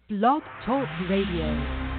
Blog Talk Radio.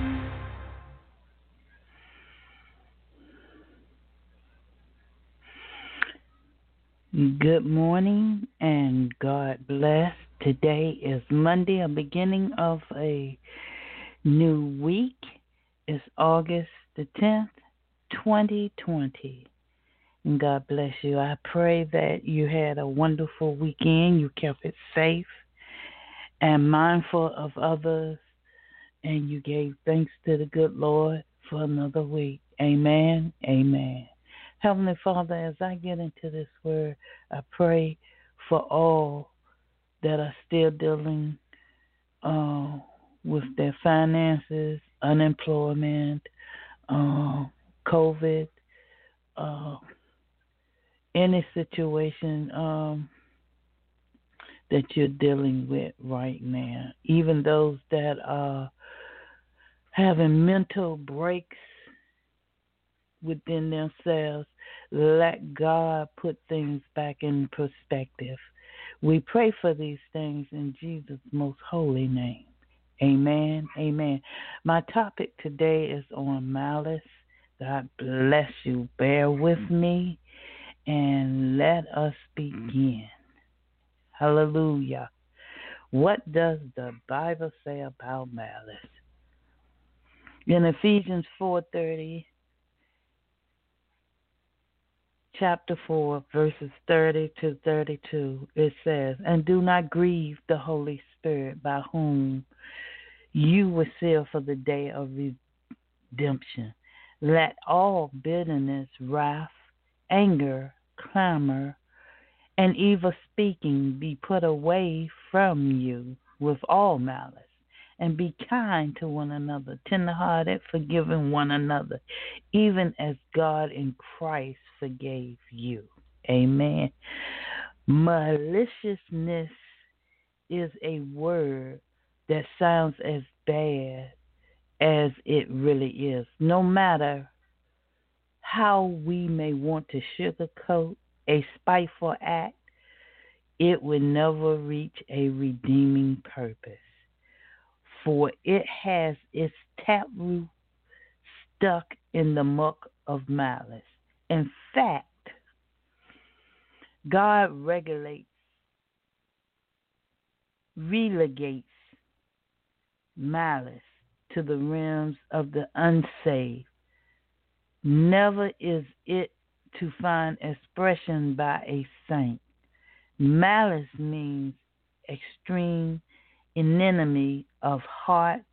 Good morning and God bless. Today is Monday, a beginning of a new week. It's August the 10th, 2020. And God bless you. I pray that you had a wonderful weekend. You kept it safe and mindful of others. And you gave thanks to the good Lord for another week. Amen. Amen. Heavenly Father, as I get into this word, I pray for all that are still dealing with their finances, unemployment, COVID, any situation that you're dealing with right now. Even those that are having mental breaks within themselves, let God put things back in perspective. We pray for these things in Jesus' most holy name. Amen. Amen. My topic today is on malice. God bless you. Bear with me and let us begin. Hallelujah. What does the Bible say about malice? In Ephesians 4:30, chapter 4, verses 30 to 32, it says, "And do not grieve the Holy Spirit, by whom you were sealed for the day of redemption. Let all bitterness, wrath, anger, clamor, and evil speaking be put away from you with all malice. And be kind to one another, tenderhearted, forgiving one another, even as God in Christ forgave you." Amen. Maliciousness is a word that sounds as bad as it really is. No matter how we may want to sugarcoat a spiteful act, it will never reach a redeeming purpose, for it has its taproot stuck in the muck of malice. In fact, God relegates malice to the realms of the unsaved. Never is it to find expression by a saint. Malice means extreme enmity of heart,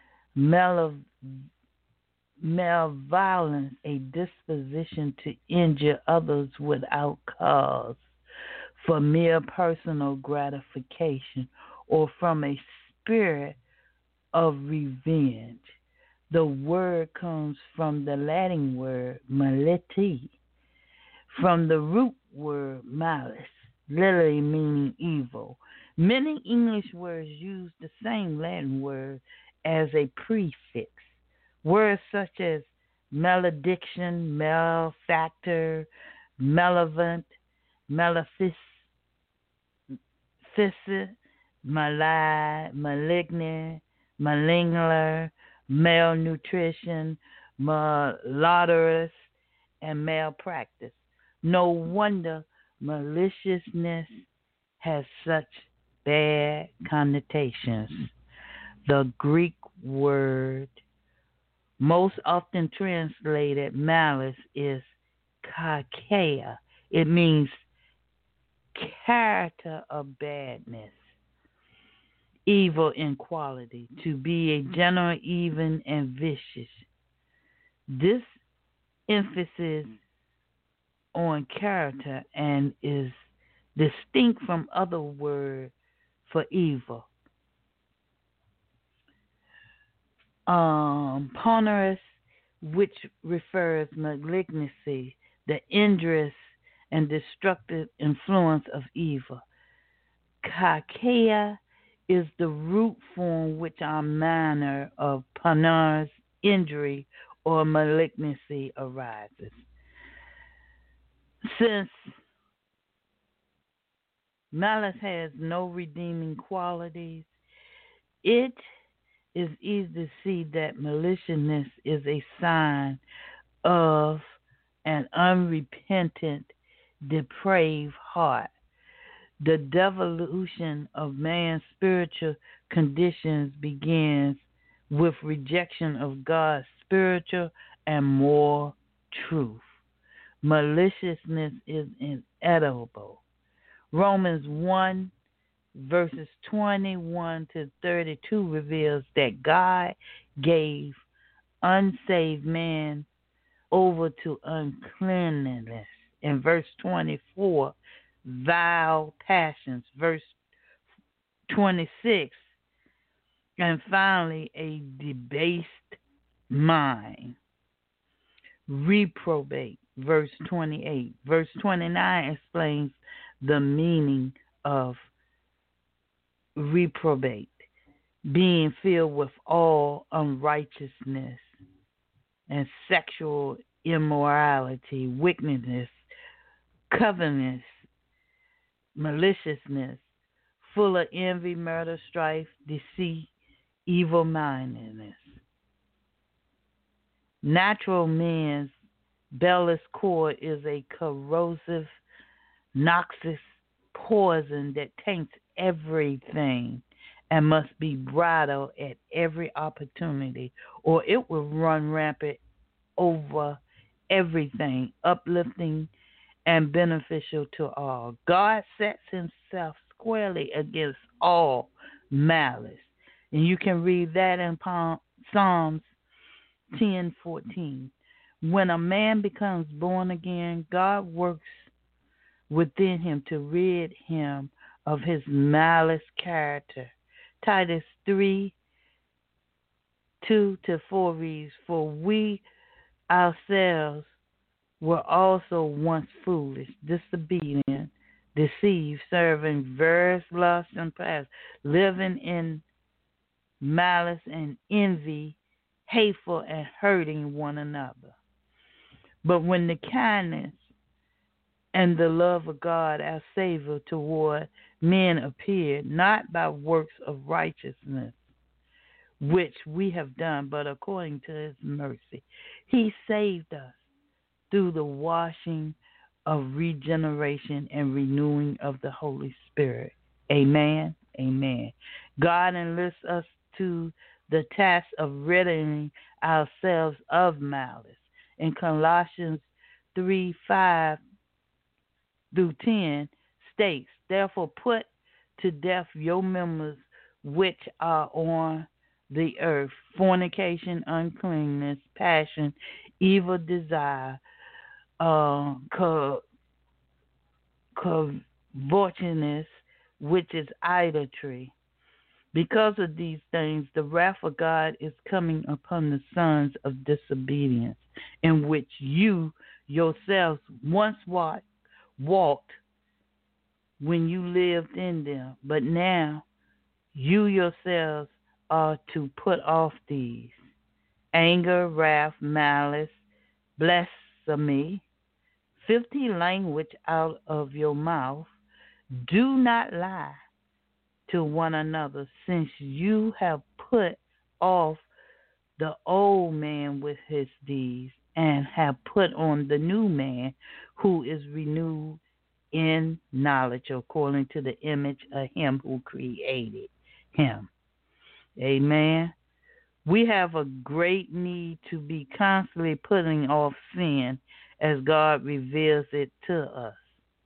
malevolence, a disposition to injure others without cause, for mere personal gratification, or from a spirit of revenge. The word comes from the Latin word maliti, from the root word malice, literally meaning evil. Many English words use the same Latin word as a prefix. Words such as malediction, malefactor, malevolent, maleficent, malignant, maligner, malnutrition, malodorous, and malpractice. No wonder maliciousness has such bad connotations. The Greek word most often translated malice is kakea. It means character of badness, evil in quality, to be a general even and vicious. This emphasis on character and is distinct from other words for evil. Ponderous, which refers malignancy, the injurious and destructive influence of evil. Kakea is the root form which our manner of ponderous injury or malignancy arises. Since malice has no redeeming qualities, it it's easy to see that maliciousness is a sign of an unrepentant, depraved heart. The devolution of man's spiritual conditions begins with rejection of God's spiritual and moral truth. Maliciousness is inedible. Romans 1 verses 21 to 32 reveals that God gave unsaved man over to uncleanliness. In verse 24, vile passions. Verse 26, and finally, a debased mind. Reprobate. Verse 28. Verse 29 explains the meaning of reprobate, being filled with all unrighteousness and sexual immorality, wickedness, covetousness, maliciousness, full of envy, murder, strife, deceit, evil-mindedness. Natural man's bellis core is a corrosive, noxious poison that taints everything and must be bridled at every opportunity, or it will run rampant over everything, uplifting and beneficial to all. God sets himself squarely against all malice. And you can read that in Psalms 10:14. When a man becomes born again, God works within him to rid him of his malice character. Titus 3:2-4 reads, "For we ourselves were also once foolish, disobedient, deceived, serving various lusts and passions, living in malice and envy, hateful and hurting one another. But when the kindness and the love of God, our Savior, toward men appeared, not by works of righteousness, which we have done, but according to his mercy, he saved us through the washing of regeneration and renewing of the Holy Spirit." Amen. Amen. God enlists us to the task of ridding ourselves of malice. In Colossians 3:5-10 states, "Therefore put to death your members which are on the earth, fornication, uncleanness, passion, evil desire, covetousness, which is idolatry. Because of these things, the wrath of God is coming upon the sons of disobedience, in which you yourselves once walked when you lived in them. But now you yourselves are to put off these: anger, wrath, malice, blasphemy, filthy language out of your mouth. Do not lie to one another, since you have put off the old man with his deeds, and have put on the new man, who is renewed in knowledge according to the image of him who created him." Amen. We have a great need to be constantly putting off sin as God reveals it to us.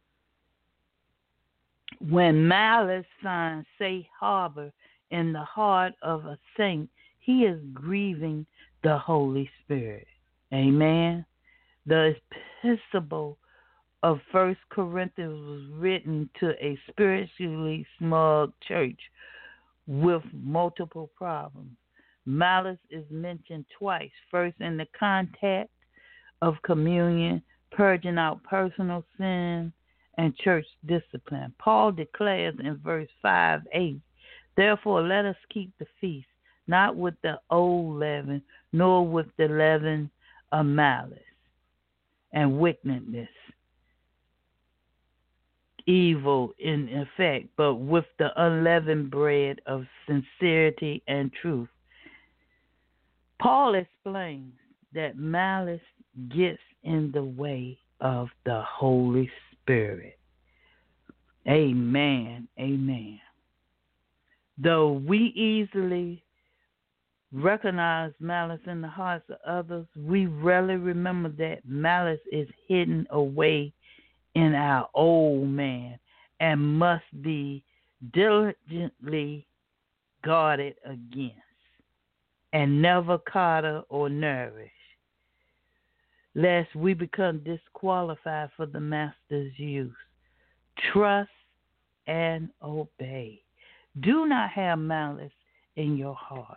When malice finds safe harbor in the heart of a saint, he is grieving the Holy Spirit. Amen. The epistle of 1 Corinthians was written to a spiritually smug church with multiple problems. Malice is mentioned twice, first in the context of communion, purging out personal sin, and church discipline. Paul declares in verse 5:8, "Therefore let us keep the feast, not with the old leaven, nor with the leaven of malice and wickedness, evil in effect, but with the unleavened bread of sincerity and truth." Paul explains that malice gets in the way of the Holy Spirit. Amen. Amen. Though we easily recognize malice in the hearts of others, we rarely remember that malice is hidden away in our old man and must be diligently guarded against and never coddled or nourished, lest we become disqualified for the master's use. Trust and obey. Do not have malice in your heart.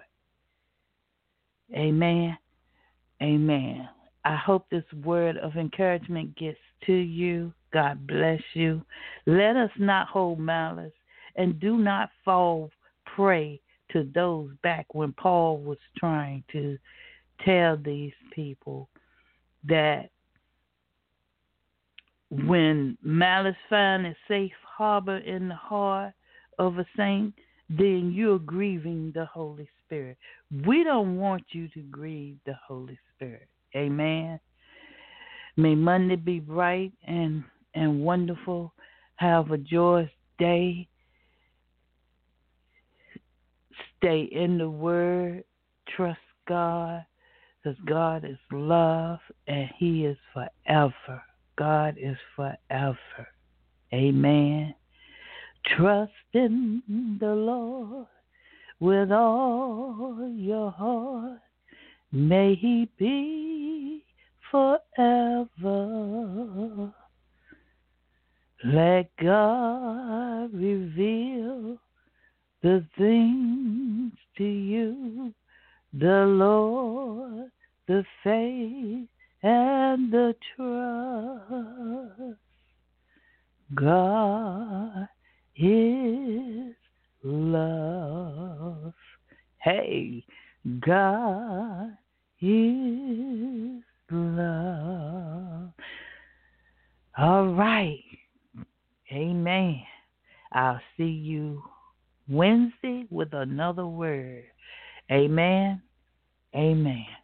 Amen. Amen. I hope this word of encouragement gets to you. God bless you. Let us not hold malice and do not fall prey to those back when Paul was trying to tell these people that when malice finds a safe harbor in the heart of a saint, then you're grieving the Holy Spirit. We don't want you to grieve the Holy Spirit. Amen. May Monday be bright and wonderful. Have a joyous day. Stay in the Word. Trust God, because God is love and He is forever. God is forever. Amen. Trust in the Lord with all your heart. May He be forever. Let God reveal the things to you, the Lord, the faith, and the trust. God is love. Hey, God is love. All right. Amen. I'll see you Wednesday with another word. Amen. Amen.